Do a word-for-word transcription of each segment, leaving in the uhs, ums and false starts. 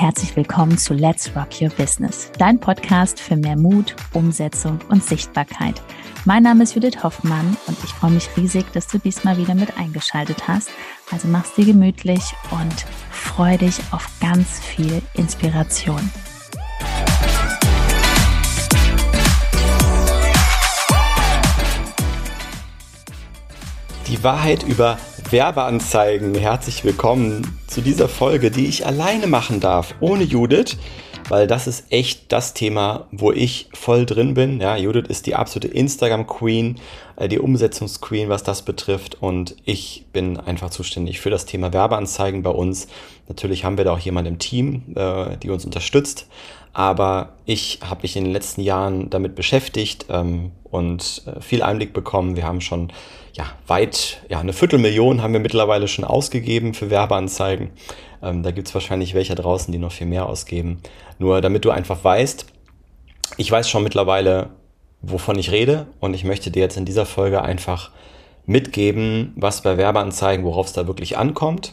herzlich willkommen zu Let's Rock Your Business, dein Podcast für mehr Mut, Umsetzung und Sichtbarkeit. Mein Name ist Judith Hoffmann und ich freue mich riesig, dass du diesmal wieder mit eingeschaltet hast. Also mach's dir gemütlich und freu dich auf ganz viel Inspiration. Die Wahrheit über Werbeanzeigen. Herzlich willkommen zu dieser Folge, die ich alleine machen darf, ohne Judith, weil das ist echt das Thema, wo ich voll drin bin. Ja, Judith ist die absolute Instagram-Queen, die Umsetzungsqueen, was das betrifft, und ich bin einfach zuständig für das Thema Werbeanzeigen bei uns. Natürlich haben wir da auch jemanden im Team, äh, die uns unterstützt, aber ich habe mich in den letzten Jahren damit beschäftigt ähm, und äh, viel Einblick bekommen. Wir haben schon ja weit, ja eine Viertelmillion haben wir mittlerweile schon ausgegeben für Werbeanzeigen. Ähm, da gibt es wahrscheinlich welche draußen, die noch viel mehr ausgeben. Nur damit du einfach weißt, ich weiß schon mittlerweile, wovon ich rede, und ich möchte dir jetzt in dieser Folge einfach mitgeben, was bei Werbeanzeigen, worauf es da wirklich ankommt,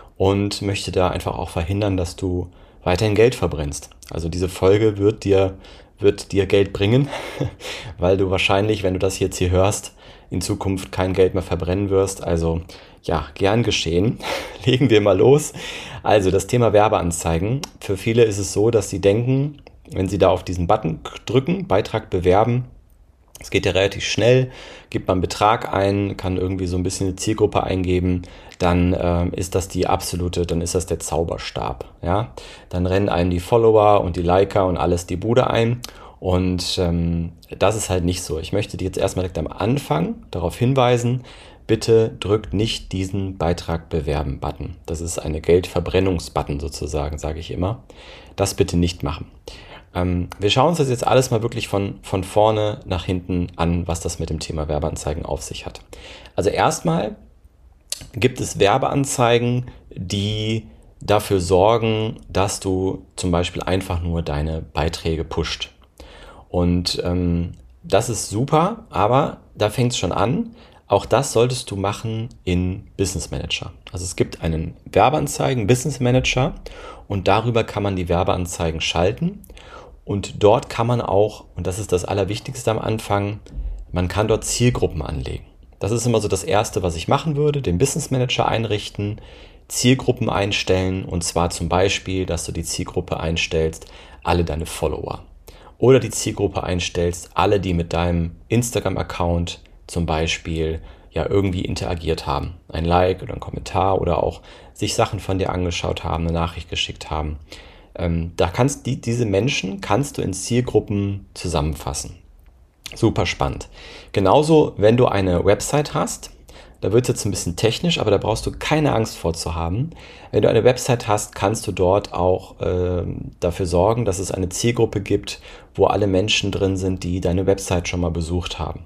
und möchte da einfach auch verhindern, dass du weiterhin Geld verbrennst. Also diese Folge wird dir, wird dir Geld bringen, weil du wahrscheinlich, wenn du das jetzt hier hörst, in Zukunft kein Geld mehr verbrennen wirst. Also ja, gern geschehen. Legen wir mal los. Also das Thema Werbeanzeigen. Für viele ist es so, dass sie denken, wenn sie da auf diesen Button drücken, Beitrag bewerben, es geht ja relativ schnell, gibt man einen Betrag ein, kann irgendwie so ein bisschen eine Zielgruppe eingeben, dann äh, ist das die absolute, dann ist das der Zauberstab. Ja? Dann rennen einem die Follower und die Liker und alles die Bude ein. Und ähm, das ist halt nicht so. Ich möchte dir jetzt erstmal direkt am Anfang darauf hinweisen, bitte drückt nicht diesen Beitrag bewerben Button. Das ist eine Geldverbrennungsbutton sozusagen, sage ich immer. Das bitte nicht machen. Ähm, wir schauen uns das jetzt alles mal wirklich von, von vorne nach hinten an, was das mit dem Thema Werbeanzeigen auf sich hat. Also erstmal gibt es Werbeanzeigen, die dafür sorgen, dass du zum Beispiel einfach nur deine Beiträge pusht. Und ähm, das ist super, aber da fängt es schon an. Auch das solltest du machen in Business Manager. Also es gibt einen Werbeanzeigen Business Manager und darüber kann man die Werbeanzeigen schalten. Und dort kann man auch, und das ist das Allerwichtigste am Anfang, man kann dort Zielgruppen anlegen. Das ist immer so das Erste, was ich machen würde, den Business Manager einrichten, Zielgruppen einstellen, und zwar zum Beispiel, dass du die Zielgruppe einstellst, alle deine Follower. Oder die Zielgruppe einstellst, alle, die mit deinem Instagram-Account zum Beispiel ja irgendwie interagiert haben. Ein Like oder ein Kommentar oder auch sich Sachen von dir angeschaut haben, eine Nachricht geschickt haben. Ähm, da kannst die, diese Menschen kannst du in Zielgruppen zusammenfassen. Super spannend. Genauso, wenn du eine Website hast, da wird es jetzt ein bisschen technisch, aber da brauchst du keine Angst vor zu haben. Wenn du eine Website hast, kannst du dort auch äh, dafür sorgen, dass es eine Zielgruppe gibt, wo alle Menschen drin sind, die deine Website schon mal besucht haben.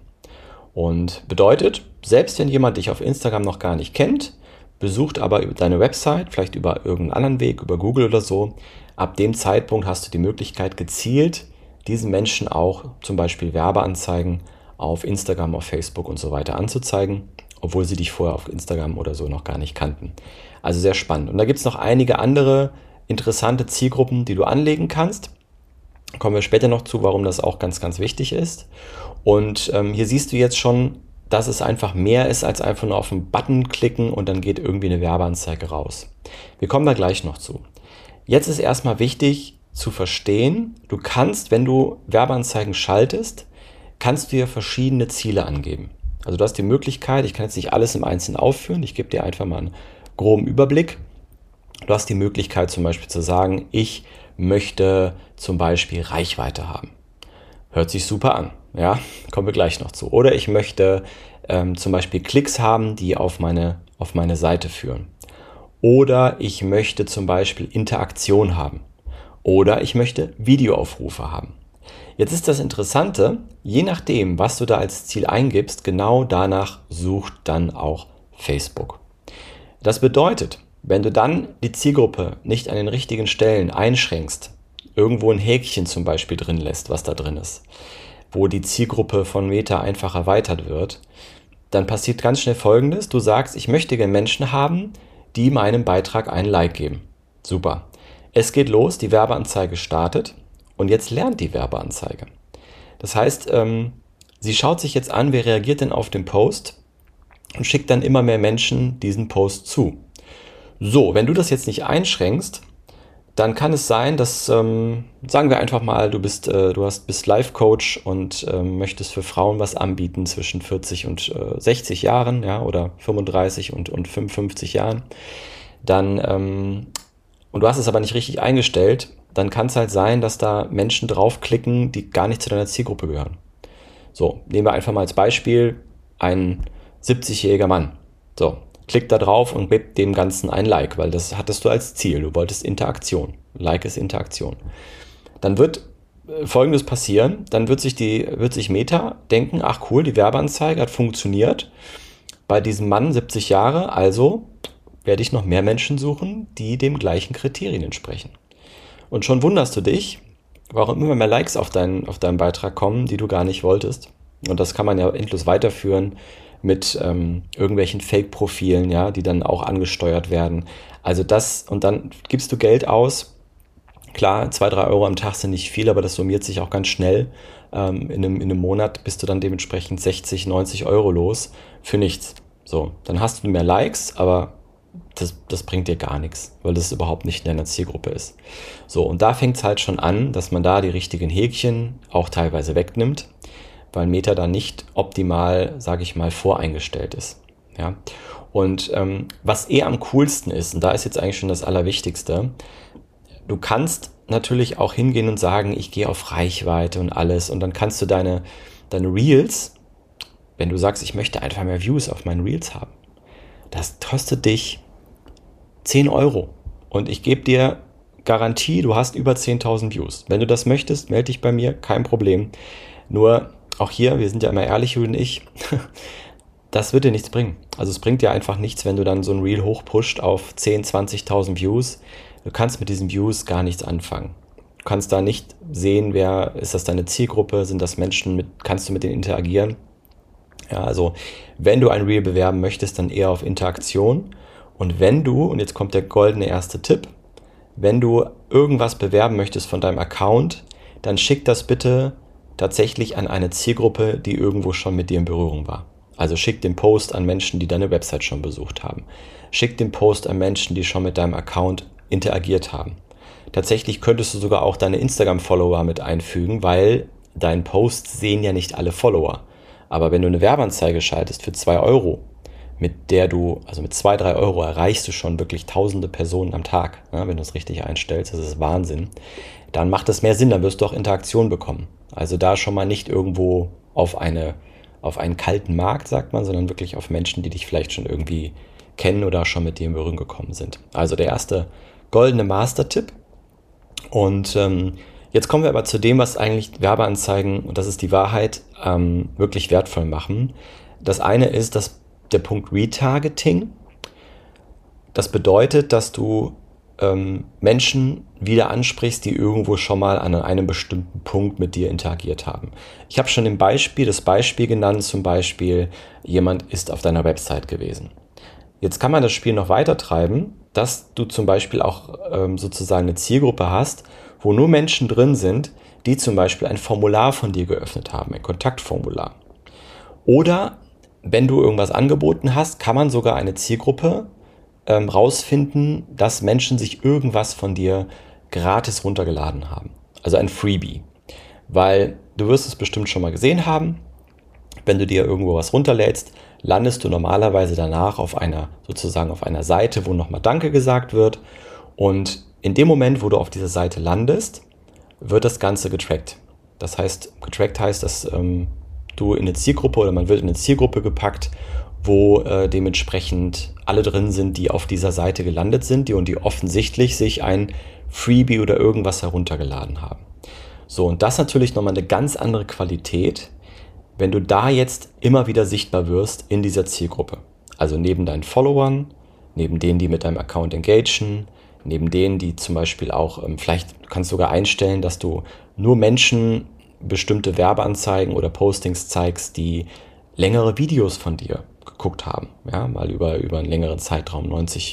Und bedeutet, selbst wenn jemand dich auf Instagram noch gar nicht kennt, besucht aber deine Website, vielleicht über irgendeinen anderen Weg, über Google oder so, ab dem Zeitpunkt hast du die Möglichkeit, gezielt diesen Menschen auch zum Beispiel Werbeanzeigen auf Instagram, auf Facebook und so weiter anzuzeigen, obwohl sie dich vorher auf Instagram oder so noch gar nicht kannten. Also sehr spannend. Und da gibt es noch einige andere interessante Zielgruppen, die du anlegen kannst. Kommen wir später noch zu, warum das auch ganz, ganz wichtig ist. Und ähm, hier siehst du jetzt schon, dass es einfach mehr ist, als einfach nur auf einen Button klicken und dann geht irgendwie eine Werbeanzeige raus. Wir kommen da gleich noch zu. Jetzt ist erstmal wichtig zu verstehen, du kannst, wenn du Werbeanzeigen schaltest, kannst du hier verschiedene Ziele angeben. Also du hast die Möglichkeit, ich kann jetzt nicht alles im Einzelnen aufführen, ich gebe dir einfach mal einen groben Überblick. Du hast die Möglichkeit zum Beispiel zu sagen, ich möchte zum Beispiel Reichweite haben. Hört sich super an, ja, kommen wir gleich noch zu. Oder ich möchte ähm, zum Beispiel Klicks haben, die auf meine, auf meine Seite führen. Oder ich möchte zum Beispiel Interaktion haben. Oder ich möchte Videoaufrufe haben. Jetzt ist das Interessante, je nachdem, was du da als Ziel eingibst, genau danach sucht dann auch Facebook. Das bedeutet, wenn du dann die Zielgruppe nicht an den richtigen Stellen einschränkst, irgendwo ein Häkchen zum Beispiel drin lässt, was da drin ist, wo die Zielgruppe von Meta einfach erweitert wird, dann passiert ganz schnell Folgendes. Du sagst, ich möchte gerne Menschen haben, die meinem Beitrag einen Like geben. Super. es geht los, die Werbeanzeige startet und jetzt lernt die Werbeanzeige. Das heißt, ähm, sie schaut sich jetzt an, wer reagiert denn auf den Post und schickt dann immer mehr Menschen diesen Post zu. So, wenn du das jetzt nicht einschränkst, dann kann es sein, dass, ähm, sagen wir einfach mal, du bist, äh, du hast, bist Life-Coach und ähm, möchtest für Frauen was anbieten zwischen vierzig und äh, sechzig Jahren, ja, oder fünfunddreißig und, und fünfundfünfzig Jahren. Dann, ähm, und du hast es aber nicht richtig eingestellt, dann kann es halt sein, dass da Menschen draufklicken, die gar nicht zu deiner Zielgruppe gehören. So, nehmen wir einfach mal als Beispiel ein siebzigjähriger Mann. So, klick da drauf und gib dem Ganzen ein Like, weil das hattest du als Ziel. Du wolltest Interaktion. Like ist Interaktion. Dann wird äh, Folgendes passieren. Dann wird sich, die, wird sich Meta denken, ach cool, die Werbeanzeige hat funktioniert bei diesem Mann, siebzig Jahre, also werde ich noch mehr Menschen suchen, die dem gleichen Kriterien entsprechen. Und schon wunderst du dich, warum immer mehr Likes auf, dein, auf deinen Beitrag kommen, die du gar nicht wolltest. Und das kann man ja endlos weiterführen mit ähm, irgendwelchen Fake-Profilen, ja, die dann auch angesteuert werden. Also das, und dann gibst du Geld aus. Klar, zwei, drei Euro am Tag sind nicht viel, aber das summiert sich auch ganz schnell. Ähm, in, einem, in einem Monat bist du dann dementsprechend sechzig, neunzig Euro los für nichts. So, dann hast du mehr Likes, aber das, das bringt dir gar nichts, weil das überhaupt nicht in deiner Zielgruppe ist. So, und da fängt es halt schon an, dass man da die richtigen Häkchen auch teilweise wegnimmt, weil Meta da nicht optimal, sage ich mal, voreingestellt ist. Ja? Und ähm, was eh am coolsten ist, und da ist jetzt eigentlich schon das Allerwichtigste, du kannst natürlich auch hingehen und sagen, ich gehe auf Reichweite und alles, und dann kannst du deine, deine Reels, wenn du sagst, ich möchte einfach mehr Views auf meinen Reels haben, das kostet dich zehn Euro und ich gebe dir Garantie, du hast über zehntausend Views. Wenn du das möchtest, melde dich bei mir, kein Problem. Nur auch hier, wir sind ja immer ehrlich, Jude und ich, das wird dir nichts bringen. Also es bringt dir einfach nichts, wenn du dann so ein Reel hochpusht auf zehntausend, zwanzigtausend Views. Du kannst mit diesen Views gar nichts anfangen. Du kannst da nicht sehen, wer, ist das deine Zielgruppe, sind das Menschen, mit, kannst du mit denen interagieren? Ja, also wenn du ein Reel bewerben möchtest, dann eher auf Interaktion. Und wenn du, und jetzt kommt der goldene erste Tipp, wenn du irgendwas bewerben möchtest von deinem Account, dann schick das bitte tatsächlich an eine Zielgruppe, die irgendwo schon mit dir in Berührung war. Also schick den Post an Menschen, die deine Website schon besucht haben. Schick den Post an Menschen, die schon mit deinem Account interagiert haben. Tatsächlich könntest du sogar auch deine Instagram-Follower mit einfügen, weil deinen Post sehen ja nicht alle Follower. Aber wenn du eine Werbeanzeige schaltest für zwei Euro, mit der du, also mit zwei, drei Euro erreichst du schon wirklich tausende Personen am Tag, ja, wenn du es richtig einstellst, das ist Wahnsinn, dann macht es mehr Sinn, dann wirst du auch Interaktion bekommen. Also da schon mal nicht irgendwo auf, eine, auf einen kalten Markt, sagt man, sondern wirklich auf Menschen, die dich vielleicht schon irgendwie kennen oder schon mit dir in Berührung gekommen sind. Also der erste goldene Master-Tipp. Und ähm, jetzt kommen wir aber zu dem, was eigentlich Werbeanzeigen, und das ist die Wahrheit, ähm, wirklich wertvoll machen. Das eine ist das, der Punkt Retargeting. Das bedeutet, dass du ähm, Menschen wieder ansprichst, die irgendwo schon mal an einem bestimmten Punkt mit dir interagiert haben. Ich habe schon im Beispiel, das Beispiel genannt, zum Beispiel, jemand ist auf deiner Website gewesen. Jetzt kann man das Spiel noch weiter treiben, dass du zum Beispiel auch ähm, sozusagen eine Zielgruppe hast, wo nur Menschen drin sind, die zum Beispiel ein Formular von dir geöffnet haben, ein Kontaktformular. Oder wenn du irgendwas angeboten hast, kann man sogar eine Zielgruppe ähm, rausfinden, dass Menschen sich irgendwas von dir gratis runtergeladen haben. Also ein Freebie. Weil du wirst es bestimmt schon mal gesehen haben, wenn du dir irgendwo was runterlädst, landest du normalerweise danach auf einer, sozusagen auf einer Seite, wo nochmal Danke gesagt wird. Und in dem Moment, wo du auf dieser Seite landest, wird das Ganze getrackt. Das heißt, getrackt heißt, dass ähm, du in eine Zielgruppe oder man wird in eine Zielgruppe gepackt, wo äh, dementsprechend alle drin sind, die auf dieser Seite gelandet sind, die und die offensichtlich sich ein Freebie oder irgendwas heruntergeladen haben. So, und das natürlich nochmal eine ganz andere Qualität, wenn du da jetzt immer wieder sichtbar wirst in dieser Zielgruppe. Also neben deinen Followern, neben denen, die mit deinem Account engagen, neben denen, die zum Beispiel auch, ähm, vielleicht kannst du sogar einstellen, dass du nur Menschen bestimmte Werbeanzeigen oder Postings zeigst, die längere Videos von dir geguckt haben, ja, mal über, über einen längeren Zeitraum, neunzig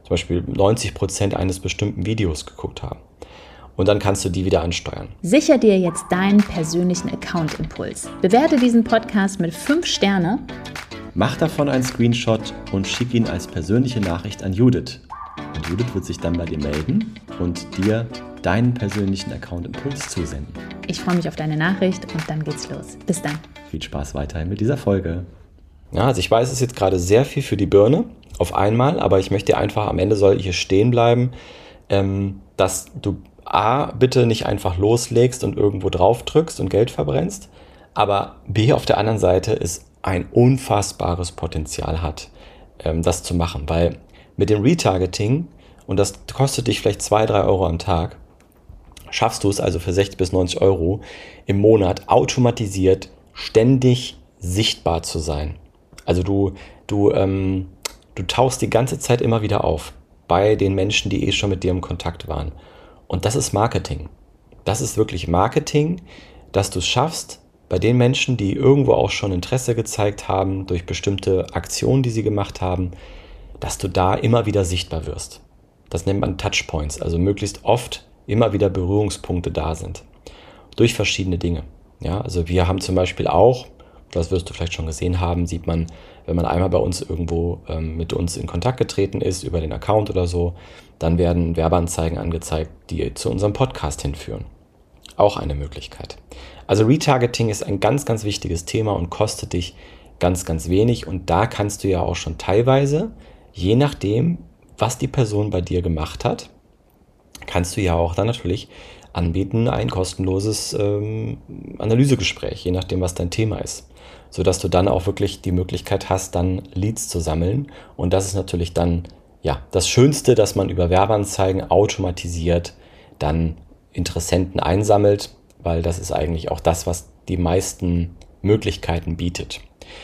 zum Beispiel neunzig Prozent eines bestimmten Videos geguckt haben. Und dann kannst du die wieder ansteuern. Sicher dir jetzt deinen persönlichen Account-Impuls. Bewerte diesen Podcast mit fünf Sterne. Mach davon einen Screenshot und schick ihn als persönliche Nachricht an Judith. Und Judith wird sich dann bei dir melden und dir deinen persönlichen Account-Impuls zusenden. Ich freue mich auf deine Nachricht und dann geht's los. Bis dann. Viel Spaß weiterhin mit dieser Folge. Ja, also ich weiß, es ist jetzt gerade sehr viel für die Birne auf einmal, aber ich möchte einfach, am Ende soll hier stehen bleiben, ähm, dass du A, bitte nicht einfach loslegst und irgendwo drauf drückst und Geld verbrennst, aber B, auf der anderen Seite es ein unfassbares Potenzial hat, ähm, das zu machen, weil mit dem Retargeting, und das kostet dich vielleicht zwei, drei Euro am Tag, schaffst du es also für sechzig bis neunzig Euro im Monat automatisiert ständig sichtbar zu sein. Also du, du, ähm, du tauchst die ganze Zeit immer wieder auf bei den Menschen, die eh schon mit dir im Kontakt waren. Und das ist Marketing. Das ist wirklich Marketing, dass du es schaffst, bei den Menschen, die irgendwo auch schon Interesse gezeigt haben, durch bestimmte Aktionen, die sie gemacht haben, dass du da immer wieder sichtbar wirst. Das nennt man Touchpoints, also möglichst oft immer wieder Berührungspunkte da sind. Durch verschiedene Dinge. Ja, also wir haben zum Beispiel auch, das wirst du vielleicht schon gesehen haben, sieht man, wenn man einmal bei uns irgendwo ähm, mit uns in Kontakt getreten ist, über den Account oder so, dann werden Werbeanzeigen angezeigt, die zu unserem Podcast hinführen. Auch eine Möglichkeit. Also Retargeting ist ein ganz, ganz wichtiges Thema und kostet dich ganz, ganz wenig. Und da kannst du ja auch schon teilweise, je nachdem, was die Person bei dir gemacht hat, kannst du ja auch dann natürlich anbieten, ein kostenloses ähm, Analysegespräch, je nachdem, was dein Thema ist. Sodass du dann auch wirklich die Möglichkeit hast, dann Leads zu sammeln. Und das ist natürlich dann ja das Schönste, dass man über Werbeanzeigen automatisiert dann Interessenten einsammelt, weil das ist eigentlich auch das, was die meisten Möglichkeiten bietet.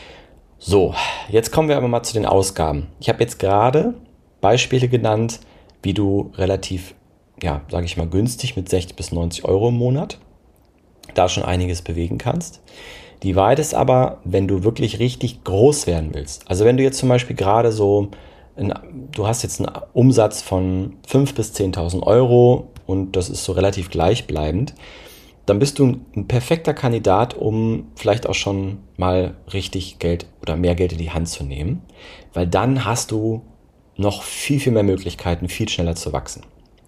So, jetzt kommen wir aber mal zu den Ausgaben. Ich habe jetzt gerade Beispiele genannt, wie du relativ, ja, sage ich mal, günstig mit sechzig bis neunzig Euro im Monat da schon einiges bewegen kannst. Die Wahrheit ist aber, wenn du wirklich richtig groß werden willst, also wenn du jetzt zum Beispiel gerade so, ein, du hast jetzt einen Umsatz von fünftausend bis zehntausend Euro und das ist so relativ gleichbleibend, dann bist du ein perfekter Kandidat, um vielleicht auch schon mal richtig Geld oder mehr Geld in die Hand zu nehmen, weil dann hast du noch viel, viel mehr Möglichkeiten, viel schneller zu wachsen.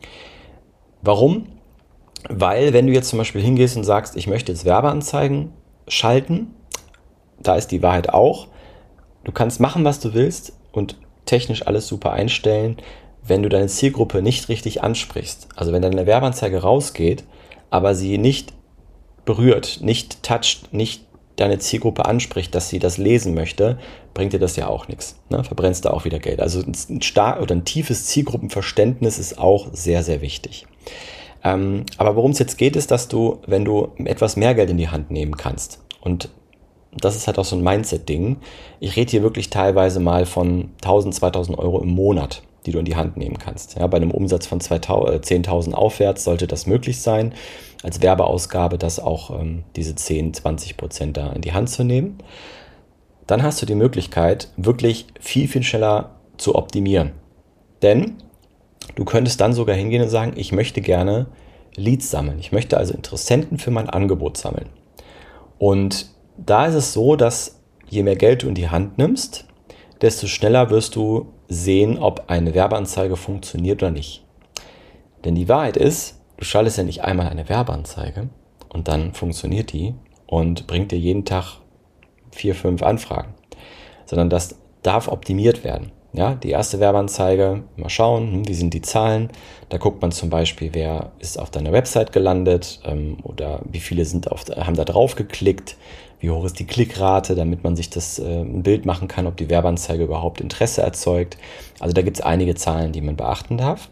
Warum? Weil wenn du jetzt zum Beispiel hingehst und sagst, ich möchte jetzt Werbeanzeigen schalten, da ist die Wahrheit auch, du kannst machen, was du willst und technisch alles super einstellen, wenn du deine Zielgruppe nicht richtig ansprichst. Also wenn deine Werbeanzeige rausgeht, aber sie nicht berührt, nicht toucht, nicht deine Zielgruppe anspricht, dass sie das lesen möchte, bringt dir das ja auch nichts. Ne? Verbrennst du auch wieder Geld. Also ein stark oder ein tiefes Zielgruppenverständnis ist auch sehr, sehr wichtig. Ähm, aber worum es jetzt geht, ist, dass du, wenn du etwas mehr Geld in die Hand nehmen kannst, und das ist halt auch so ein Mindset-Ding, ich rede hier wirklich teilweise mal von tausend, zweitausend Euro im Monat, die du in die Hand nehmen kannst. Ja, bei einem Umsatz von zehntausend aufwärts sollte das möglich sein, als Werbeausgabe das auch ähm, diese zehn, zwanzig Prozent da in die Hand zu nehmen. Dann hast du die Möglichkeit, wirklich viel, viel schneller zu optimieren. Denn du könntest dann sogar hingehen und sagen, ich möchte gerne Leads sammeln. Ich möchte also Interessenten für mein Angebot sammeln. Und da ist es so, dass je mehr Geld du in die Hand nimmst, desto schneller wirst du sehen, ob eine Werbeanzeige funktioniert oder nicht. Denn die Wahrheit ist, du schaltest ja nicht einmal eine Werbeanzeige und dann funktioniert die und bringt dir jeden Tag vier, fünf Anfragen, sondern das darf optimiert werden. Ja, die erste Werbeanzeige, mal schauen, wie sind die Zahlen. Da guckt man zum Beispiel, wer ist auf deiner Website gelandet ähm, oder wie viele sind auf, haben da drauf geklickt, wie hoch ist die Klickrate, damit man sich das äh, ein Bild machen kann, ob die Werbeanzeige überhaupt Interesse erzeugt. Also da gibt es einige Zahlen, die man beachten darf.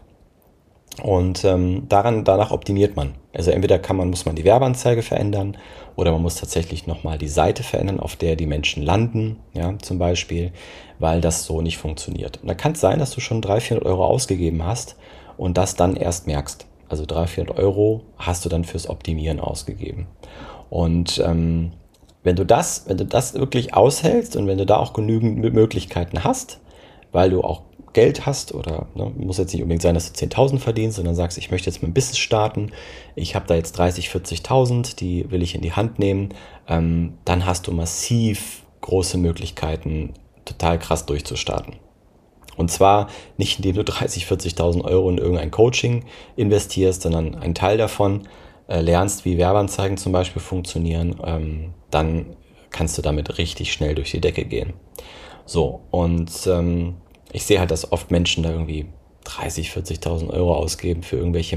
Und ähm, daran, danach optimiert man. Also entweder kann man, muss man die Werbeanzeige verändern oder man muss tatsächlich nochmal die Seite verändern, auf der die Menschen landen, ja, zum Beispiel, weil das so nicht funktioniert. Und da kann es sein, dass du schon dreihundert, vierhundert Euro ausgegeben hast und das dann erst merkst. Also dreihundert, vierhundert Euro hast du dann fürs Optimieren ausgegeben. Und ähm, wenn du das, wenn du das wirklich aushältst und wenn du da auch genügend Möglichkeiten hast, weil du auch Geld hast oder ne, muss jetzt nicht unbedingt sein, dass du zehntausend verdienst, sondern sagst, ich möchte jetzt mein Business starten, ich habe da jetzt dreißig, vierzigtausend, die will ich in die Hand nehmen, ähm, dann hast du massiv große Möglichkeiten, total krass durchzustarten. Und zwar nicht, indem du dreißig, vierzigtausend Euro in irgendein Coaching investierst, sondern einen Teil davon äh, lernst, wie Werbeanzeigen zum Beispiel funktionieren, ähm, dann kannst du damit richtig schnell durch die Decke gehen. So, und ähm, ich sehe halt, dass oft Menschen da irgendwie dreißig, vierzigtausend Euro ausgeben für irgendwelche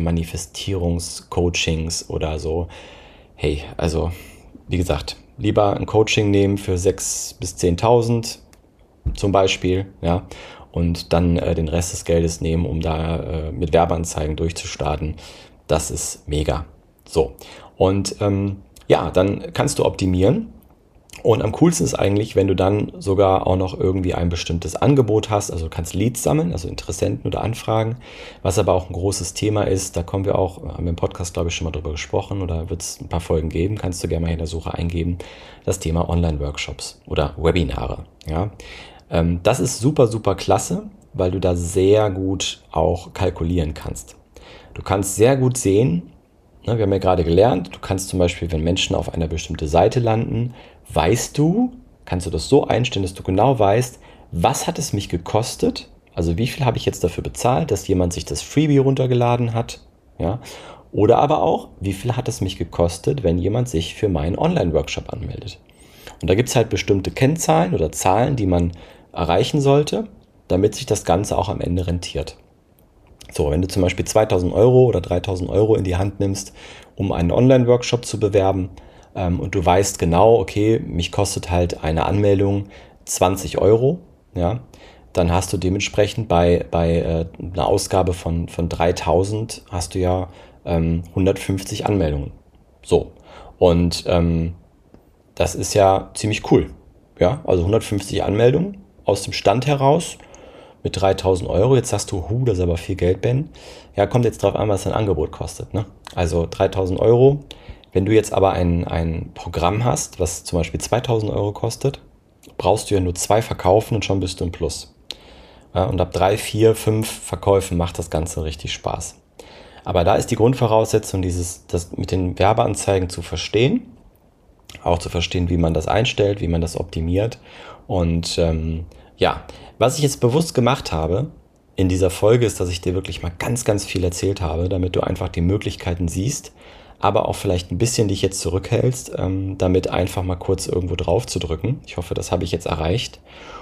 Manifestierungscoachings oder so. Hey, also wie gesagt, lieber ein Coaching nehmen für sechstausend bis zehntausend zum Beispiel, ja, und dann äh, den Rest des Geldes nehmen, um da äh, mit Werbeanzeigen durchzustarten. Das ist mega. So, und ähm, ja, dann kannst du optimieren. Und am coolsten ist eigentlich, wenn du dann sogar auch noch irgendwie ein bestimmtes Angebot hast, also du kannst Leads sammeln, also Interessenten oder Anfragen, was aber auch ein großes Thema ist, da kommen wir auch, haben wir im Podcast glaube ich schon mal drüber gesprochen oder wird es ein paar Folgen geben, kannst du gerne mal in der Suche eingeben, das Thema Online-Workshops oder Webinare, ja. Ähm, das ist super, super klasse, weil du da sehr gut auch kalkulieren kannst. Du kannst sehr gut sehen, wir haben ja gerade gelernt, du kannst zum Beispiel, wenn Menschen auf einer bestimmten Seite landen, weißt du, kannst du das so einstellen, dass du genau weißt, was hat es mich gekostet, also wie viel habe ich jetzt dafür bezahlt, dass jemand sich das Freebie runtergeladen hat, ja, oder aber auch, wie viel hat es mich gekostet, wenn jemand sich für meinen Online-Workshop anmeldet. Und da gibt es halt bestimmte Kennzahlen oder Zahlen, die man erreichen sollte, damit sich das Ganze auch am Ende rentiert. So, wenn du zum Beispiel zweitausend Euro oder dreitausend Euro in die Hand nimmst, um einen Online-Workshop zu bewerben ähm, und du weißt genau, okay, mich kostet halt eine Anmeldung zwanzig Euro, ja, dann hast du dementsprechend bei, bei äh, einer Ausgabe von, von dreitausend hast du ja ähm, hundertfünfzig Anmeldungen. So, und ähm, das ist ja ziemlich cool, ja, also hundertfünfzig Anmeldungen aus dem Stand heraus, mit dreitausend Euro, jetzt sagst du, hu, das ist aber viel Geld, Ben. Ja, kommt jetzt drauf an, was dein Angebot kostet, ne? Also dreitausend Euro. Wenn du jetzt aber ein, ein Programm hast, was zum Beispiel zweitausend Euro kostet, brauchst du ja nur zwei verkaufen und schon bist du im Plus. Ja, und ab drei, vier, fünf Verkäufen macht das Ganze richtig Spaß. Aber da ist die Grundvoraussetzung, dieses, das mit den Werbeanzeigen zu verstehen, auch zu verstehen, wie man das einstellt, wie man das optimiert. Und ähm, ja, was ich jetzt bewusst gemacht habe in dieser Folge ist, dass ich dir wirklich mal ganz, ganz viel erzählt habe, damit du einfach die Möglichkeiten siehst, aber auch vielleicht ein bisschen dich jetzt zurückhältst, ähm, damit einfach mal kurz irgendwo drauf zu drücken. Ich hoffe, das habe ich jetzt erreicht.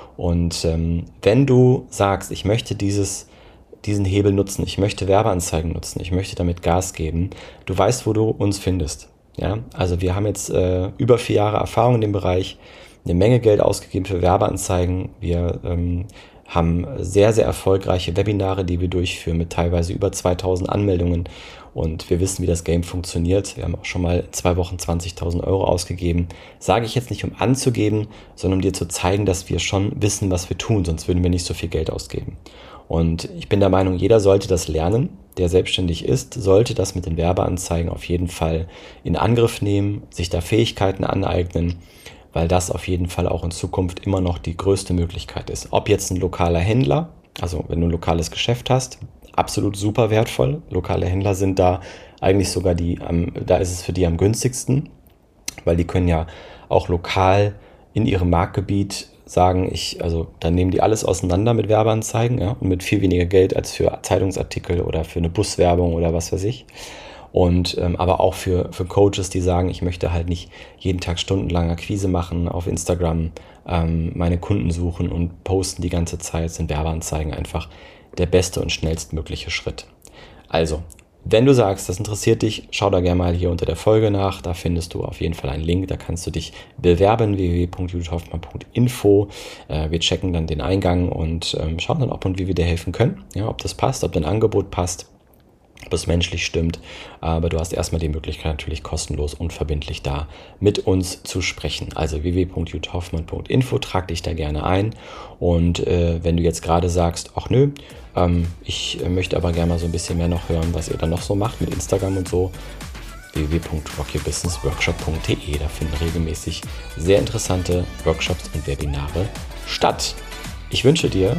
Und ähm, wenn du sagst, ich möchte dieses, diesen Hebel nutzen, ich möchte Werbeanzeigen nutzen, ich möchte damit Gas geben, du weißt, wo du uns findest. Ja? Also wir haben jetzt äh, über vier Jahre Erfahrung in dem Bereich, eine Menge Geld ausgegeben für Werbeanzeigen. Wir ähm, haben sehr, sehr erfolgreiche Webinare, die wir durchführen mit teilweise über zweitausend Anmeldungen und wir wissen, wie das Game funktioniert. Wir haben auch schon mal zwei Wochen zwanzigtausend Euro ausgegeben. Sage ich jetzt nicht, um anzugeben, sondern um dir zu zeigen, dass wir schon wissen, was wir tun, sonst würden wir nicht so viel Geld ausgeben. Und ich bin der Meinung, jeder sollte das lernen, der selbstständig ist, sollte das mit den Werbeanzeigen auf jeden Fall in Angriff nehmen, sich da Fähigkeiten aneignen, weil das auf jeden Fall auch in Zukunft immer noch die größte Möglichkeit ist. Ob jetzt ein lokaler Händler, also wenn du ein lokales Geschäft hast, absolut super wertvoll. Lokale Händler sind da eigentlich sogar die, da ist es für die am günstigsten, weil die können ja auch lokal in ihrem Marktgebiet sagen, ich, also dann nehmen die alles auseinander mit Werbeanzeigen, ja, und mit viel weniger Geld als für Zeitungsartikel oder für eine Buswerbung oder was weiß ich. Und ähm, aber auch für, für Coaches, die sagen, ich möchte halt nicht jeden Tag stundenlang Akquise machen auf Instagram, ähm, meine Kunden suchen und posten die ganze Zeit, sind Werbeanzeigen einfach der beste und schnellstmögliche Schritt. Also, wenn du sagst, das interessiert dich, schau da gerne mal hier unter der Folge nach, da findest du auf jeden Fall einen Link, da kannst du dich bewerben, w w w punkt judith hoffmann punkt info. Äh, wir checken dann den Eingang und ähm, schauen dann, ob und wie wir dir helfen können, ja, ob das passt, ob dein Angebot passt, ob es menschlich stimmt, aber du hast erstmal die Möglichkeit, natürlich kostenlos und verbindlich da mit uns zu sprechen. Also w w w punkt judith hoffmann punkt info, trag dich da gerne ein und äh, wenn du jetzt gerade sagst, ach nö, ähm, ich möchte aber gerne mal so ein bisschen mehr noch hören, was ihr dann noch so macht mit Instagram und so, w w w punkt rock your business workshop punkt d e, da finden regelmäßig sehr interessante Workshops und Webinare statt. Ich wünsche dir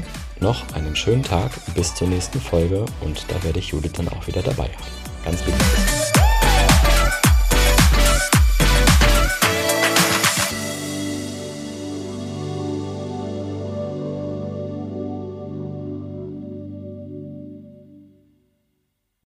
noch einen schönen Tag bis zur nächsten Folge und da werde ich Judith dann auch wieder dabei haben. Ganz lieb.